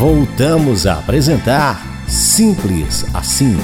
Voltamos a apresentar Simples Assim.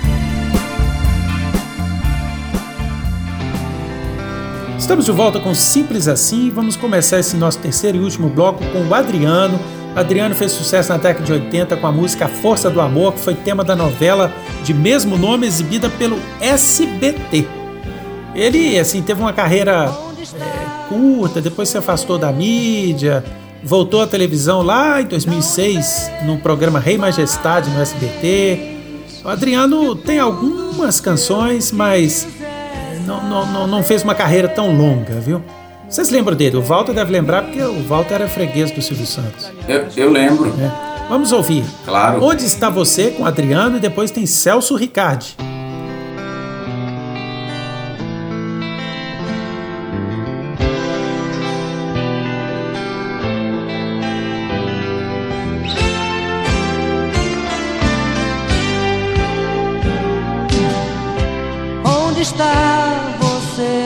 Estamos de volta com Simples Assim. Vamos começar esse nosso terceiro e último bloco com o Adriano. O Adriano fez sucesso na década de 80 com a música Força do Amor, que foi tema da novela de mesmo nome exibida pelo SBT. Ele, assim, teve uma carreira curta, depois se afastou da mídia, voltou à televisão lá em 2006, no programa Rei Majestade no SBT. O Adriano tem algumas canções, mas não fez uma carreira tão longa, viu? Vocês lembram dele? O Walter deve lembrar, porque o Walter era freguês do Silvio Santos. Eu lembro. Vamos ouvir. Claro. Onde Está Você, com Adriano, e depois tem Celso Ricardi. Onde está você?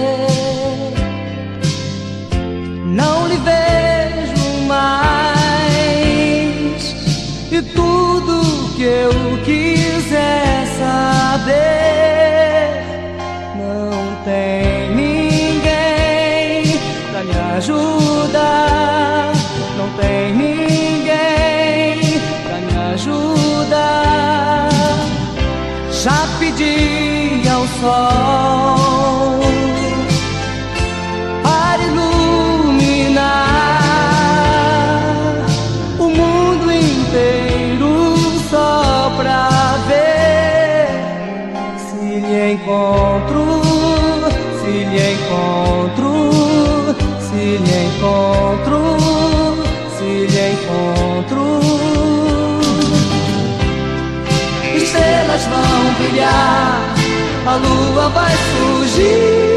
Não lhe vejo mais, e tudo que eu quiser saber, não tem ninguém pra me ajudar, não tem ninguém pra me ajudar. Já pedi ao sol para iluminar o mundo inteiro, só pra ver se lhe encontro, se lhe encontro, se lhe encontro, se lhe encontro. Estrelas vão brilhar, a lua vai surgir,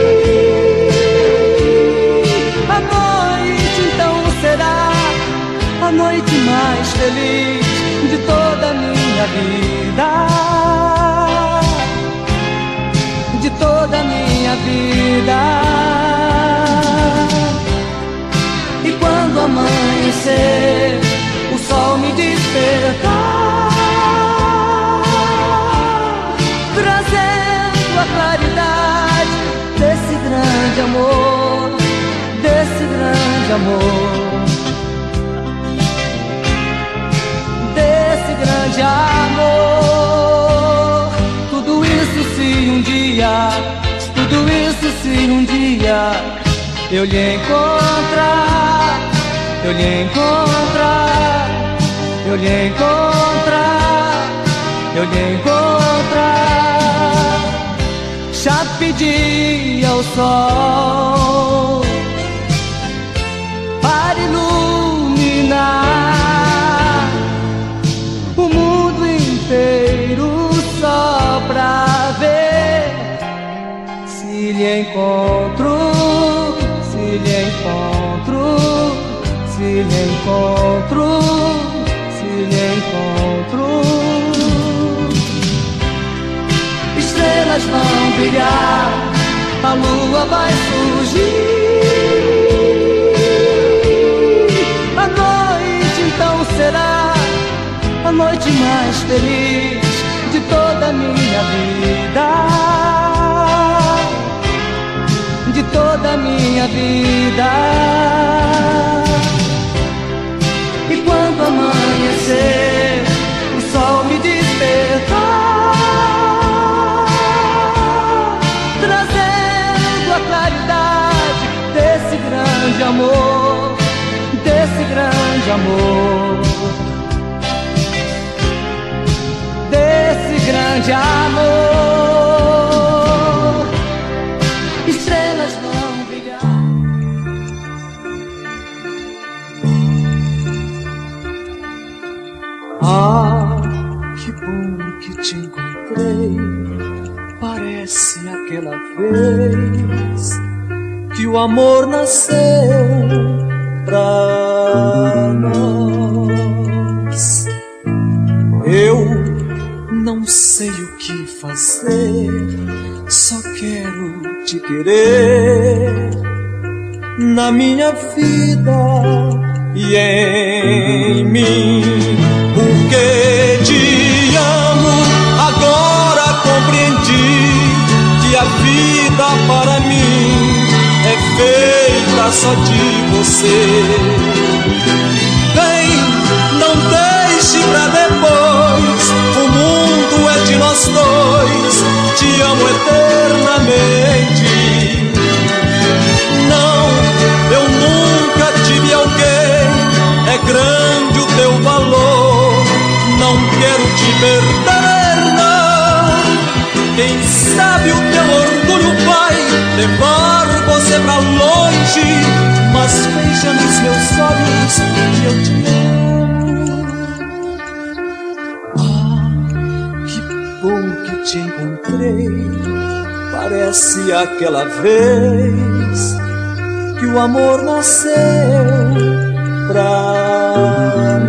a noite então será a noite mais feliz de toda a minha vida, de toda a minha vida. E quando amanhecer, o sol me despertar, trazendo a claridade desse grande amor, desse grande amor, desse grande amor. Tudo isso se um dia, tudo isso se um dia eu lhe encontrar, eu lhe encontrar, eu lhe encontrar, eu lhe encontrar. Já pedi ao sol para iluminar o mundo inteiro, só pra ver se lhe encontro, se lhe encontro, se lhe encontro, se lhe encontro. Estrelas vão brilhar, a lua vai surgir, a noite então será a noite mais feliz de toda a minha vida, de toda a minha vida. E quando amanhecer, o sol me despertar, trazendo a claridade desse grande amor, desse grande amor, desse grande amor. Estrelas vão brilhar. Ah, que bom que te encontrei. Parece aquela vez que o amor nasceu pra nós. Eu não sei o que fazer, só quero te querer na minha vida e em mim. feita só de você. Vem, não deixe pra depois, o mundo é de nós dois, te amo eternamente. Não, eu nunca tive alguém, é grande o teu valor, não quero te perder, não. Quem sabe o teu orgulho vai levar você pra longe, mas veja nos meus olhos que eu te amo. Ah, que bom que te encontrei, parece aquela vez que o amor nasceu pra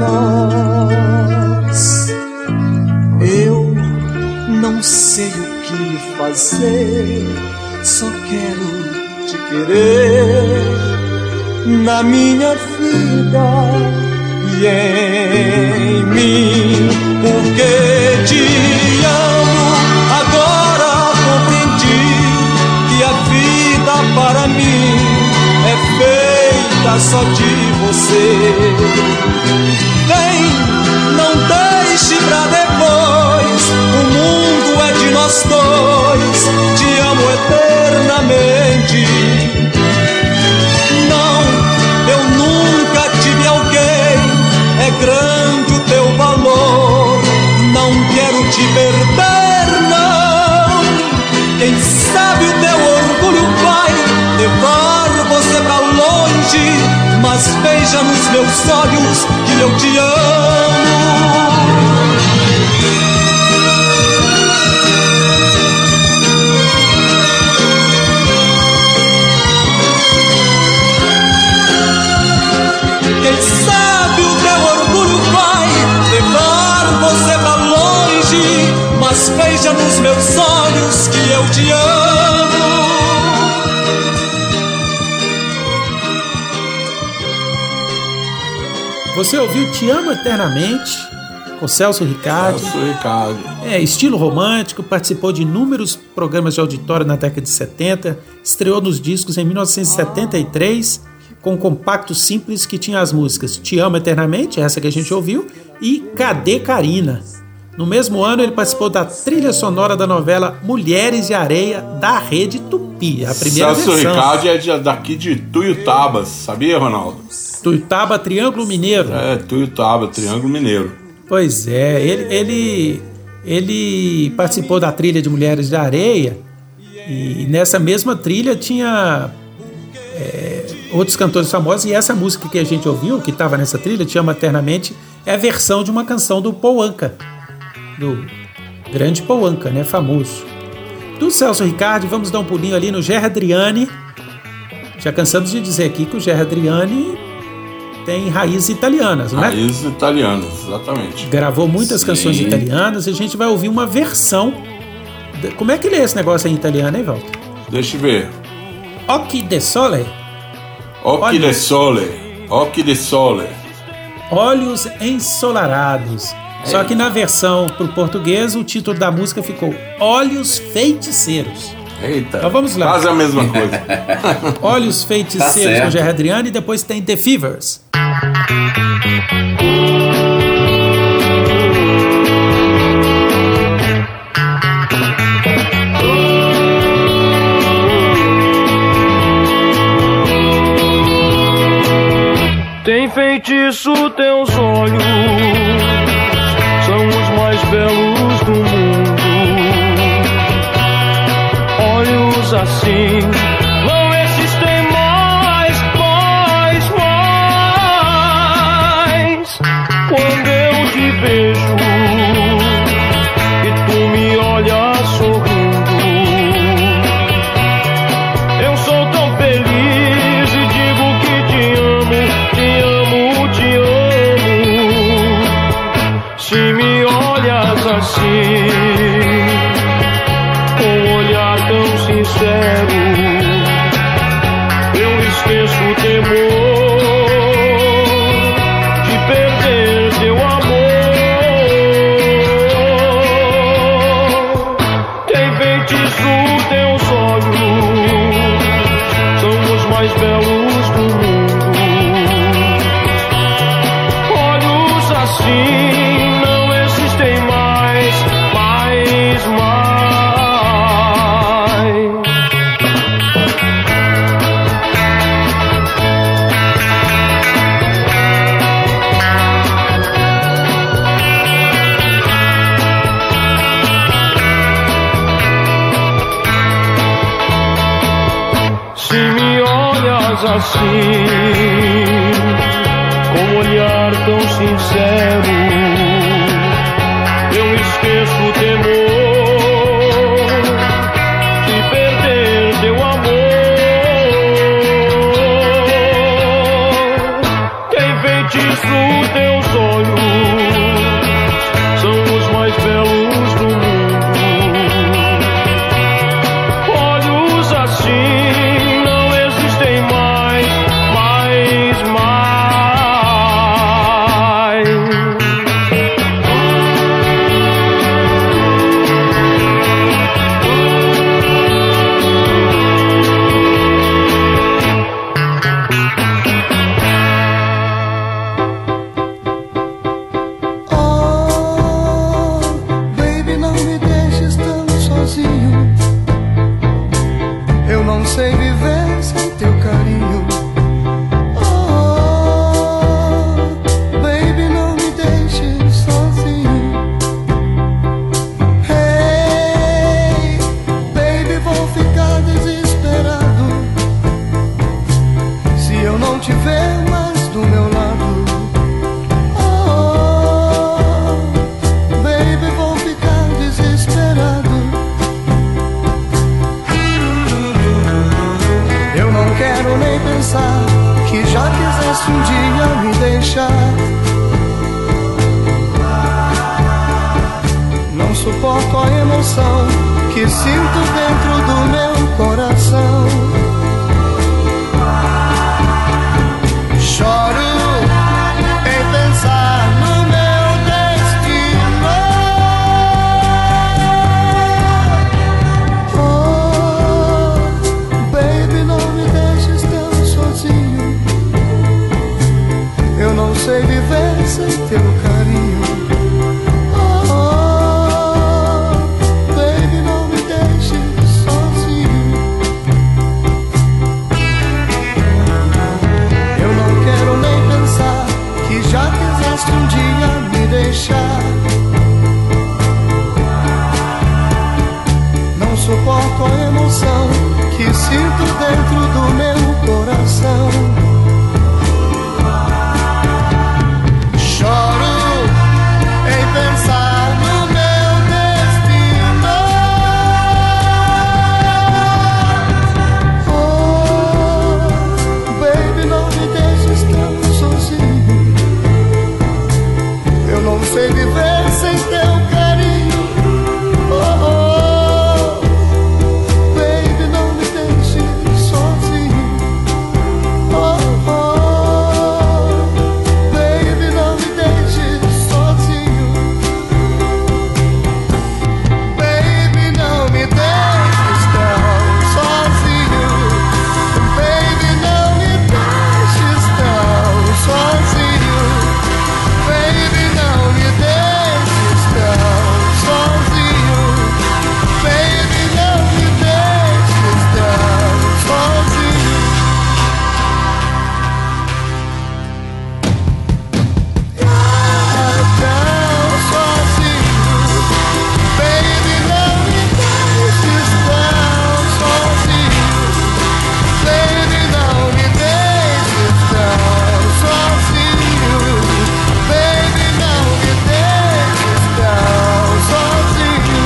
nós. Eu não sei o que fazer, só quero te querer na minha vida e em mim, porque te amo. Agora compreendi que a vida para mim é feita só de você. Vem, não deixe pra depois, o mundo é de nós dois, te amo eternamente. Não, eu nunca tive alguém, é grande o teu valor, não quero te perder, não. Quem sabe o teu orgulho vai levar você pra longe, mas veja nos meus olhos que eu te amo. Quem sabe o teu orgulho vai levar você pra longe, mas veja nos meus olhos que eu te amo. Você ouviu Te Amo Eternamente, com Celso Ricardi. Estilo romântico, participou de inúmeros programas de auditório na década de 70, estreou nos discos em 1973, com um compacto simples que tinha as músicas Te Amo Eternamente, essa que a gente ouviu, e Cadê Karina? No mesmo ano, ele participou da trilha sonora da novela Mulheres de Areia, da Rede Tupi, a primeira Celso versão. Ricardi é daqui de Tuiutaba, sabia, Ronaldo? Tuiutaba, Triângulo Mineiro. É, Tuiutaba, Triângulo Mineiro. Pois é, ele participou da trilha de Mulheres de Areia, e nessa mesma trilha tinha outros cantores famosos, e essa música que a gente ouviu, que estava nessa trilha, Te Amo Eternamente, é a versão de uma canção do Paul Anka, do grande Paul Anka, né, famoso. Do Celso Ricardi, vamos dar um pulinho ali no Gerry Adriani. Já cansamos de dizer aqui que o Gerry Adriani tem raízes italianas, não é? Raízes italianas, exatamente. Gravou muitas canções italianas e a gente vai ouvir uma versão. Como é que lê esse negócio em italiano, hein, Walter? Deixa eu ver. Occhi de Sole. Occhi de Sole. Occhi de Sole. Olhos Ensolarados. Só que na versão para o português o título da música ficou Olhos Feiticeiros. Eita, então vamos lá. quase a mesma coisa. Olhos Feiticeiros Tá com Gerry Adriani, e depois tem The Fevers. Tem feitiço teus olhos, são os mais belos do mundo. Olhos assim não existem mais. Quando eu te vejo e tu me olhas sorrindo, eu sou tão feliz e digo que te amo, te amo, te amo. Se me olhas assim, com um olhar tão sincero, eu esqueço o temor de perder teu amor. Tem feitiço teus olhos, são os mais assim não existem mais. Se me olhas assim, com um olhar tão sincero, eu esqueço o temor de perder teu amor. Enfeitiço teus olhos, são os mais belos do mundo. Olhos assim suporto a emoção que sinto dentro do meu coração. Choro em pensar no meu destino. Oh, baby, não me deixes tão sozinho. Eu não sei viver sem teu carinho. Um dia me deixar, não suporto a emoção que sinto dentro do meu coração. Choro em pensar no meu destino. Oh, baby, não me deixes tão sozinho. Eu não sei viver sem teu carinho. Oh, oh, baby, não me deixe sozinho. Oh, oh, baby, não me deixe sozinho. Baby, não me deixes tão sozinho. Baby, não me deixes tão sozinho. Baby, não me deixes tão sozinho. Baby, não me deixes tão sozinho. Tão sozinho. Baby, não me deixes tão sozinho. Baby, não me deixes tão sozinho. Baby, não me deixes tão sozinho.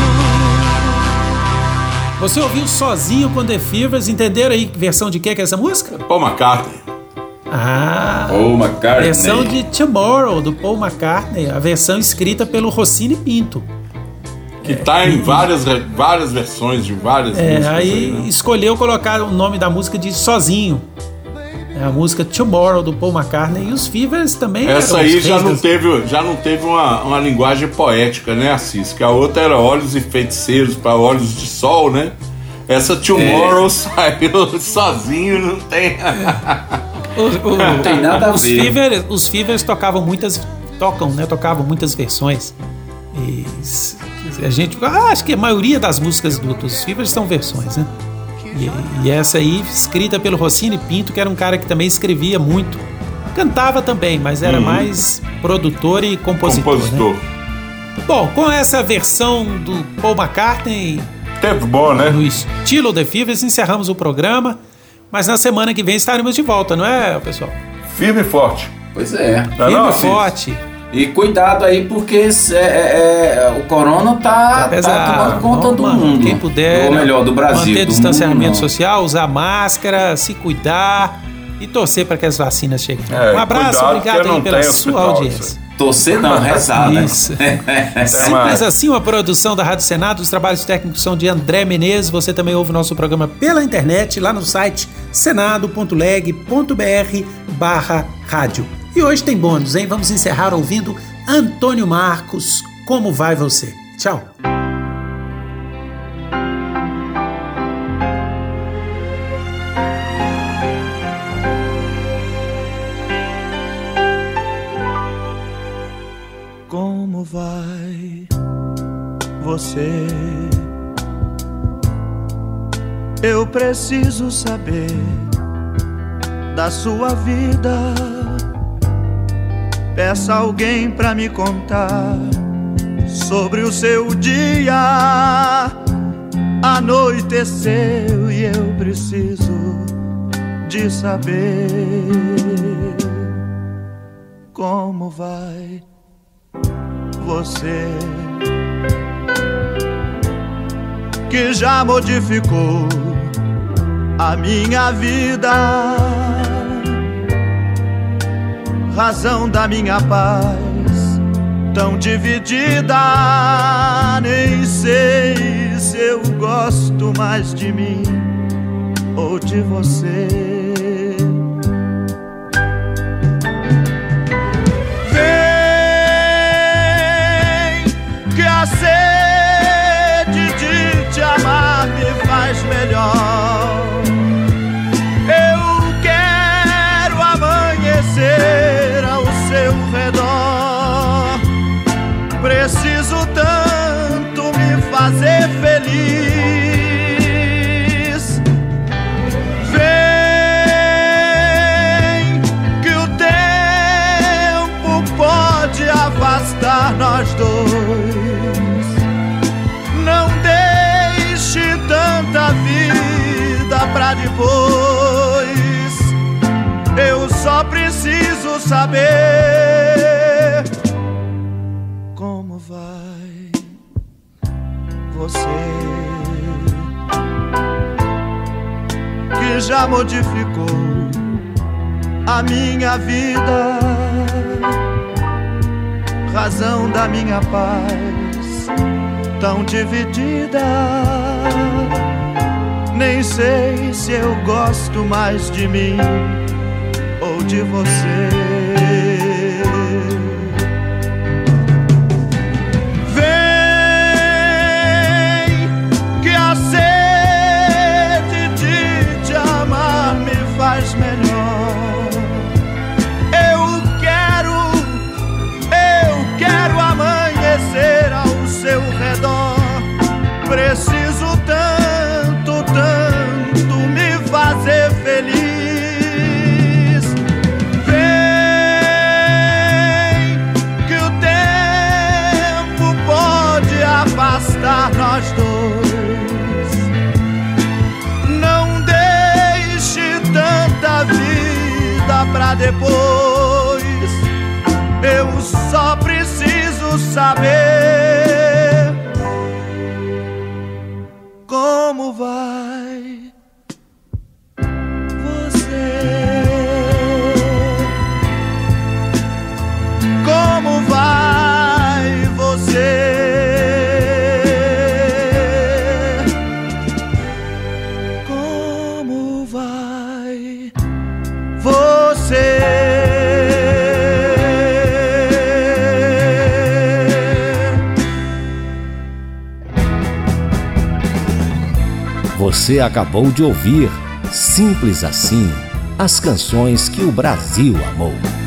Você ouviu Sozinho com The Fevers? Entenderam aí versão de que é essa música? Paul McCartney. Ah, Paul McCartney. versão de Tomorrow, do Paul McCartney, a versão escrita pelo Rossini Pinto. Que tá em várias versões de várias músicas. Aí né? escolheu colocar o nome da música de Sozinho. É a música Tomorrow, do Paul McCartney. E os Fevers também. Essa eram aí os já reis não teve uma linguagem poética, né, Assis? Que a outra era Olhos e Feiticeiros para Olhos de Sol, né? Essa Tomorrow saiu sozinho, não tem... Não tem nada a ver. Os Fevers tocavam muitas tocavam muitas versões. E a gente, acho que a maioria das músicas dos Fevers são versões, né? E essa aí, escrita pelo Rossini Pinto, que era um cara que também escrevia muito. Cantava também, mas era mais produtor e compositor. Né? Bom, com essa versão do Paul McCartney, tempo bom, né? No estilo The Fevers, encerramos o programa. Mas na semana que vem estaremos de volta, não é, pessoal? Firme e forte. Pois é. Firme e forte. E cuidado aí, porque o corona tá tomando conta do mundo. Quem puder, ou melhor, do Brasil. Manter distanciamento social, usar máscara, se cuidar e torcer para que as vacinas cheguem. Um abraço, obrigado aí pela sua audiência. Torcer não, rezar, né? Isso. Simples assim, uma produção da Rádio Senado. Os trabalhos técnicos são de André Menezes. Você também ouve o nosso programa pela internet, lá no site senado.leg.br/rádio. E hoje tem bônus, hein? Vamos encerrar ouvindo Antônio Marcos, Como Vai Você? Tchau. Como vai você? Eu preciso saber da sua vida. Peça alguém pra me contar sobre o seu dia. Anoiteceu e eu preciso de saber como vai você, que já modificou a minha vida, razão da minha paz tão dividida. Nem sei se eu gosto mais de mim ou de você. Vem, que a sede de te amar me faz melhor. Eu quero amanhecer ao seu redor. Preciso tanto me fazer feliz. Vem, que o tempo pode afastar nós dois. Não deixe tanta vida pra depois. Eu só preciso saber como vai você, que já modificou a minha vida, razão da minha paz tão dividida. Nem sei se eu gosto mais de mim ou de você. Vem, que a sede de te amar me faz melhor. Eu quero amanhecer ao seu redor. Preciso tanto, tanto me fazer feliz. Vem, que o tempo pode afastar nós dois. Não deixe tanta vida pra depois. Eu só preciso saber como vai você, como vai você, como vai você. Você acabou de ouvir Simples Assim, as canções que o Brasil amou.